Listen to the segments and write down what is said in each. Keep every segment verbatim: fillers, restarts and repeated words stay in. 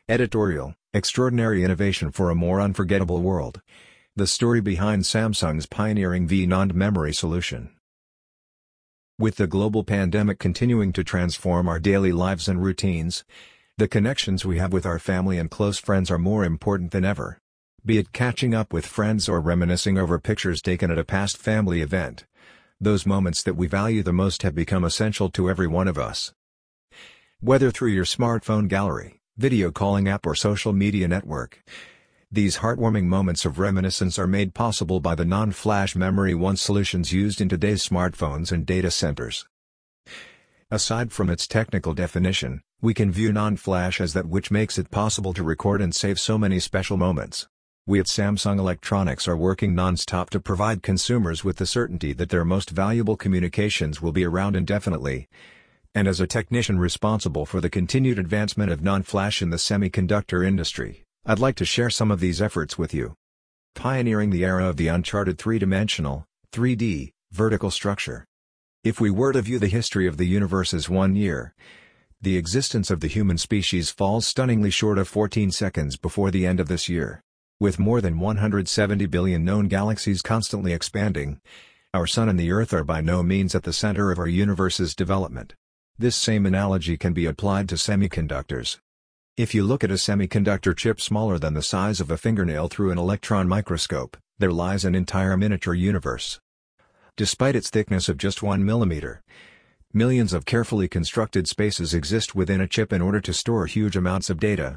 Editorial: Extraordinary innovation for a more unforgettable world. The story behind Samsung's pioneering V NAND memory solution. With the global pandemic continuing to transform our daily lives and routines, the connections we have with our family and close friends are more important than ever. Be it catching up with friends or reminiscing over pictures taken at a past family event, those moments that we value the most have become essential to every one of us. Whether through your smartphone gallery, video calling app or social media network, these heartwarming moments of reminiscence are made possible by the non-flash memory one solutions used in today's smartphones and data centers. Aside from its technical definition, we can view non-flash as that which makes it possible to record and save so many special moments. We at Samsung Electronics are working non-stop to provide consumers with the certainty that their most valuable communications will be around indefinitely. And as a technician responsible for the continued advancement of non-flash in the semiconductor industry, I'd like to share some of these efforts with you. Pioneering the era of the uncharted three-dimensional, three D, vertical structure. If we were to view the history of the universe as one year, the existence of the human species falls stunningly short of fourteen seconds before the end of this year. With more than one hundred seventy billion known galaxies constantly expanding, our Sun and the Earth are by no means at the center of our universe's development. This same analogy can be applied to semiconductors. If you look at a semiconductor chip smaller than the size of a fingernail through an electron microscope, there lies an entire miniature universe. Despite its thickness of just one millimeter, millions of carefully constructed spaces exist within a chip in order to store huge amounts of data.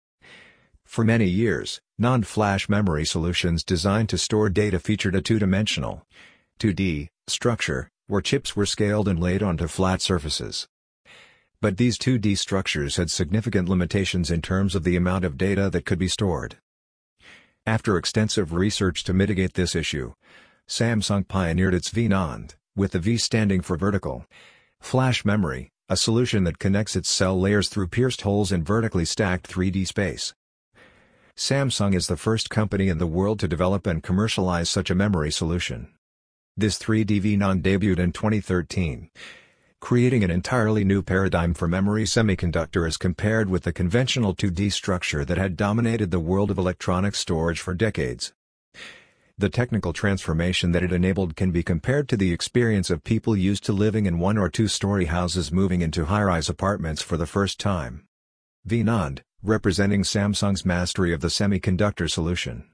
For many years, non-flash memory solutions designed to store data featured a two-dimensional, two D, structure, where chips were scaled and laid onto flat surfaces. But these two D structures had significant limitations in terms of the amount of data that could be stored. After extensive research to mitigate this issue, Samsung pioneered its V NAND, with the V standing for vertical flash memory, a solution that connects its cell layers through pierced holes in vertically stacked three D space. Samsung is the first company in the world to develop and commercialize such a memory solution. This three D V NAND debuted in twenty thirteen, creating an entirely new paradigm for memory semiconductor as compared with the conventional two D structure that had dominated the world of electronic storage for decades. The technical transformation that it enabled can be compared to the experience of people used to living in one or two-story houses moving into high-rise apartments for the first time. V NAND, representing Samsung's mastery of the semiconductor solution.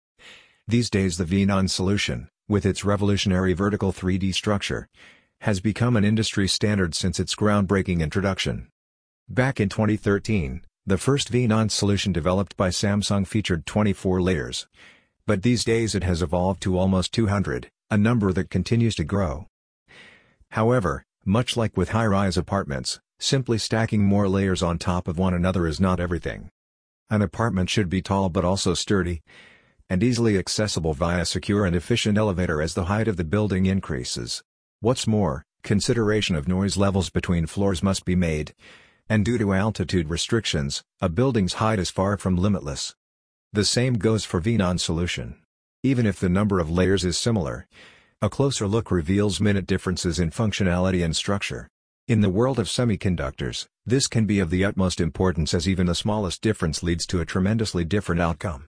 These days the V NAND solution, with its revolutionary vertical three D structure, has become an industry standard since its groundbreaking introduction. Back in twenty thirteen, the first V NAND solution developed by Samsung featured twenty-four layers. But these days it has evolved to almost two hundred, a number that continues to grow. However, much like with high-rise apartments, simply stacking more layers on top of one another is not everything. An apartment should be tall but also sturdy, and easily accessible via a secure and efficient elevator as the height of the building increases. What's more, consideration of noise levels between floors must be made, and due to altitude restrictions, a building's height is far from limitless. The same goes for V NAND solution. Even if the number of layers is similar, a closer look reveals minute differences in functionality and structure. In the world of semiconductors, this can be of the utmost importance as even the smallest difference leads to a tremendously different outcome.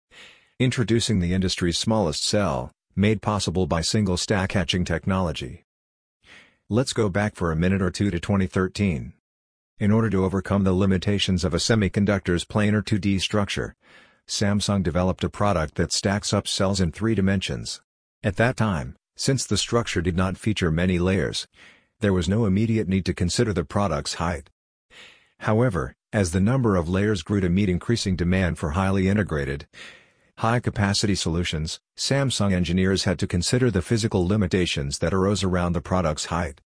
Introducing the industry's smallest cell, made possible by single-stack etching technology. Let's go back for a minute or two to twenty thirteen. In order to overcome the limitations of a semiconductor's planar two D structure, Samsung developed a product that stacks up cells in three dimensions. At that time, since the structure did not feature many layers, there was no immediate need to consider the product's height. However, as the number of layers grew to meet increasing demand for highly integrated, high-capacity solutions, Samsung engineers had to consider the physical limitations that arose around the product's height.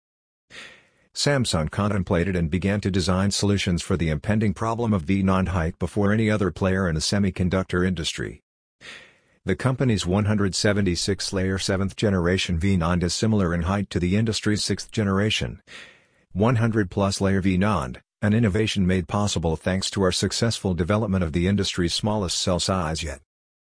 Samsung contemplated and began to design solutions for the impending problem of V NAND height before any other player in the semiconductor industry. The company's one hundred seventy-six layer seventh generation V NAND is similar in height to the industry's sixth generation one hundred plus layer V NAND, an innovation made possible thanks to our successful development of the industry's smallest cell size yet.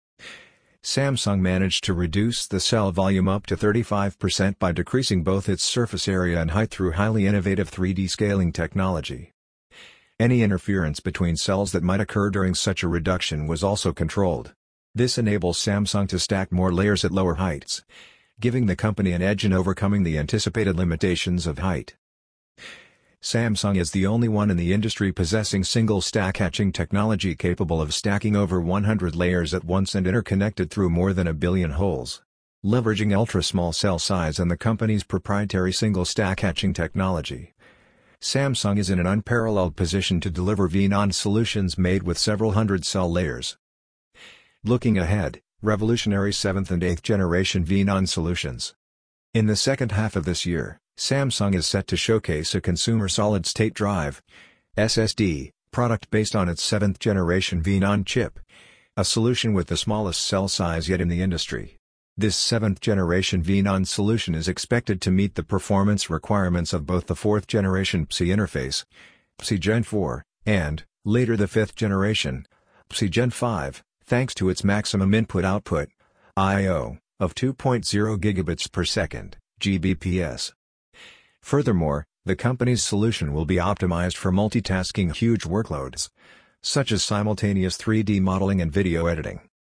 Samsung managed to reduce the cell volume up to thirty-five percent by decreasing both its surface area and height through highly innovative three D scaling technology. Any interference between cells that might occur during such a reduction was also controlled. This enables Samsung to stack more layers at lower heights, giving the company an edge in overcoming the anticipated limitations of height. Samsung is the only one in the industry possessing single-stack etching technology capable of stacking over one hundred layers at once and interconnected through more than a billion holes. Leveraging ultra-small cell size and the company's proprietary single-stack etching technology, Samsung is in an unparalleled position to deliver V NAND solutions made with several hundred cell layers. Looking ahead, revolutionary seventh and eighth generation V NAND solutions. In the second half of this year, Samsung is set to showcase a consumer solid-state drive (S S D) product based on its seventh generation V NAND chip, a solution with the smallest cell size yet in the industry. This seventh generation V NAND solution is expected to meet the performance requirements of both the fourth generation P C I interface, P C I Gen four, and, later the fifth generation, P C I Gen five, thanks to its maximum input-output I O of two point zero gigabits per second, G B P S. Furthermore, the company's solution will be optimized for multitasking huge workloads, such as simultaneous three D modeling and video editing.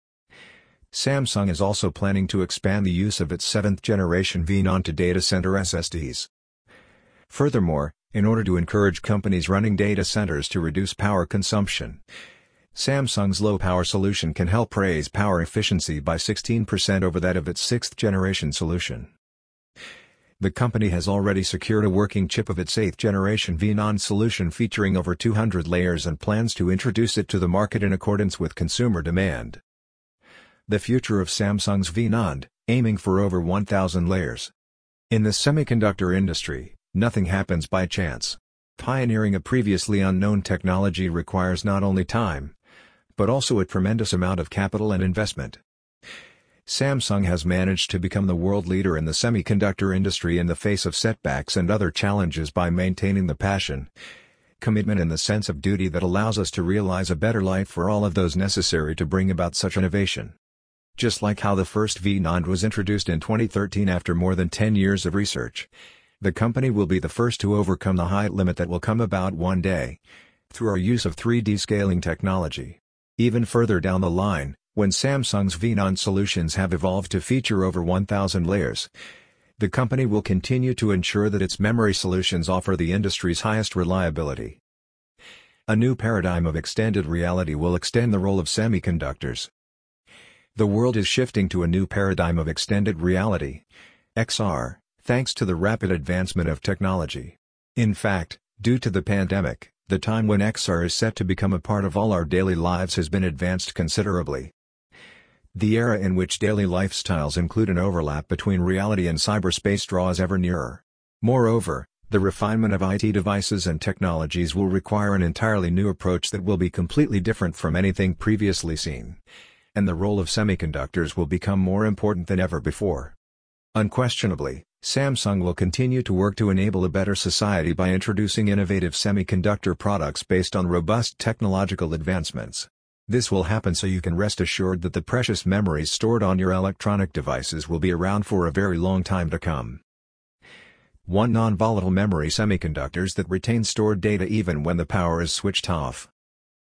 Samsung is also planning to expand the use of its seventh generation V NAND to data center S S Ds. Furthermore, in order to encourage companies running data centers to reduce power consumption, Samsung's low-power solution can help raise power efficiency by sixteen percent over that of its sixth generation solution. The company has already secured a working chip of its eighth generation V NAND solution featuring over two hundred layers and plans to introduce it to the market in accordance with consumer demand. The future of Samsung's V NAND, aiming for over one thousand layers. In the semiconductor industry, nothing happens by chance. Pioneering a previously unknown technology requires not only time, but also a tremendous amount of capital and investment. Samsung has managed to become the world leader in the semiconductor industry in the face of setbacks and other challenges by maintaining the passion, commitment and the sense of duty that allows us to realize a better life for all of those necessary to bring about such innovation. Just like how the first V NAND was introduced in twenty thirteen after more than ten years of research, the company will be the first to overcome the height limit that will come about one day, through our use of three D scaling technology. Even further down the line, when Samsung's V NAND solutions have evolved to feature over one thousand layers, the company will continue to ensure that its memory solutions offer the industry's highest reliability. A new paradigm of extended reality will extend the role of semiconductors. The world is shifting to a new paradigm of extended reality, X R, thanks to the rapid advancement of technology. In fact, due to the pandemic, the time when X R is set to become a part of all our daily lives has been advanced considerably. The era in which daily lifestyles include an overlap between reality and cyberspace draws ever nearer. Moreover, the refinement of I T devices and technologies will require an entirely new approach that will be completely different from anything previously seen, and the role of semiconductors will become more important than ever before. Unquestionably, Samsung will continue to work to enable a better society by introducing innovative semiconductor products based on robust technological advancements. This will happen so you can rest assured that the precious memories stored on your electronic devices will be around for a very long time to come. one Non-volatile memory semiconductors that retain stored data even when the power is switched off.